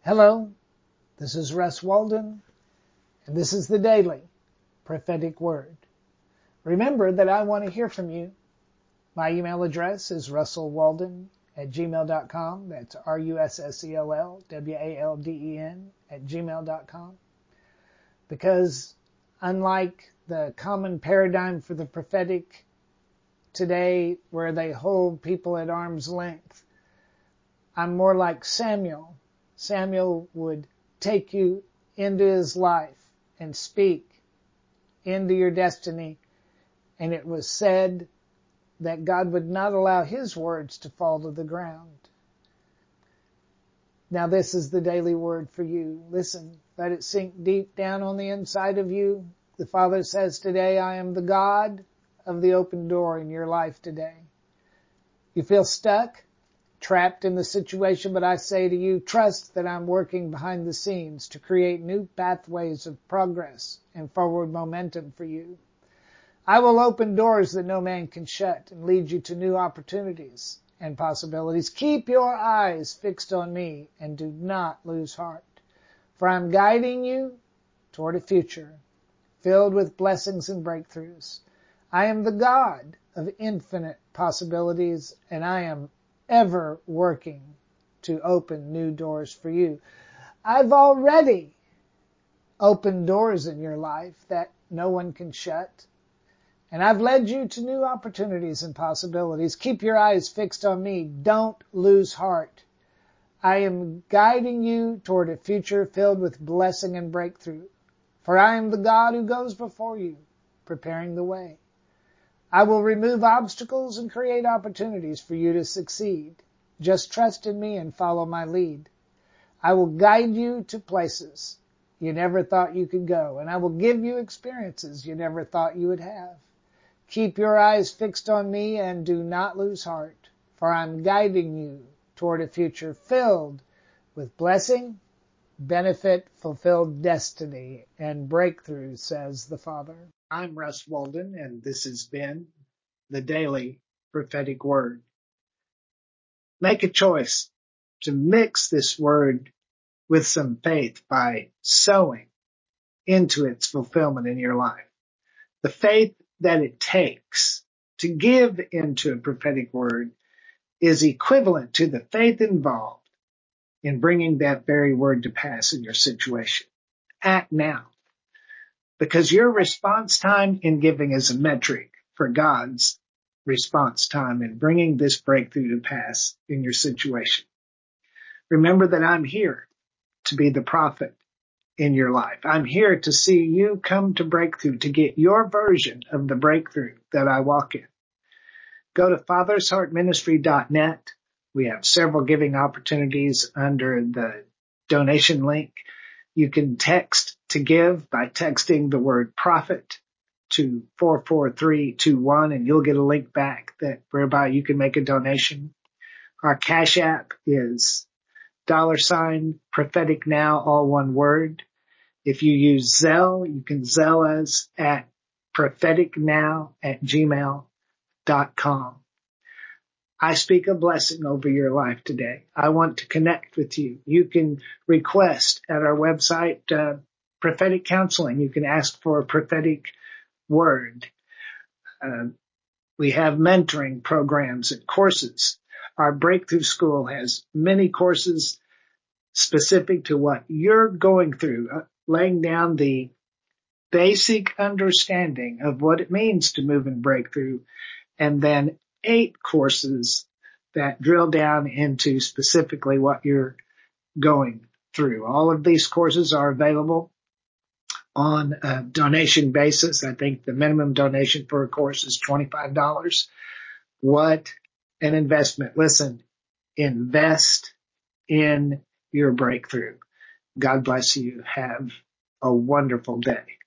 Hello, this is Russ Walden, and this is the Daily Prophetic Word. Remember that I want to hear from you. My email address is russellwalden@gmail.com. That's russellwalden@gmail.com. Because unlike the common paradigm for the prophetic today, where they hold people at arm's length, I'm more like Samuel. Samuel would take you into his life and speak into your destiny. And it was said that God would not allow his words to fall to the ground. Now this is the daily word for you. Listen, let it sink deep down on the inside of you. The Father says today, I am the God of the open door in your life today. You feel stuck? Trapped in the situation, but I say to you, trust that I'm working behind the scenes to create new pathways of progress and forward momentum for you. I will open doors that no man can shut and lead you to new opportunities and possibilities. Keep your eyes fixed on me and do not lose heart, for I'm guiding you toward a future filled with blessings and breakthroughs. I am the God of infinite possibilities, and I am ever working to open new doors for you. I've already opened doors in your life that no one can shut, and I've led you to new opportunities and possibilities. Keep your eyes fixed on me. Don't lose heart. I am guiding you toward a future filled with blessing and breakthrough, for I am the God who goes before you, preparing the way. I will remove obstacles and create opportunities for you to succeed. Just trust in me and follow my lead. I will guide you to places you never thought you could go, and I will give you experiences you never thought you would have. Keep your eyes fixed on me and do not lose heart, for I'm guiding you toward a future filled with blessing, benefit, fulfilled destiny, and breakthrough, says the Father. I'm Russ Walden, and this has been the Daily Prophetic Word. Make a choice to mix this word with some faith by sowing into its fulfillment in your life. The faith that it takes to give into a prophetic word is equivalent to the faith involved in bringing that very word to pass in your situation. Act now, because your response time in giving is a metric for God's response time in bringing this breakthrough to pass in your situation. Remember that I'm here to be the prophet in your life. I'm here to see you come to breakthrough, to get your version of the breakthrough that I walk in. Go to fathersheartministry.net. We have several giving opportunities under the donation link. You can text to give by texting the word prophet to 44321, and you'll get a link back whereby you can make a donation. Our Cash App is $prophetic now, all one word. If you use Zelle, you can Zelle us at propheticnow@gmail.com. I speak a blessing over your life today. I want to connect with you. You can request at our website prophetic counseling. You can ask for a prophetic word. We have mentoring programs and courses. Our Breakthrough School has many courses specific to what you're going through, laying down the basic understanding of what it means to move in breakthrough, and then 8 courses that drill down into specifically what you're going through. All of these courses are available on a donation basis. I think the minimum donation for a course is $25. What an investment. Listen, invest in your breakthrough. God bless you. Have a wonderful day.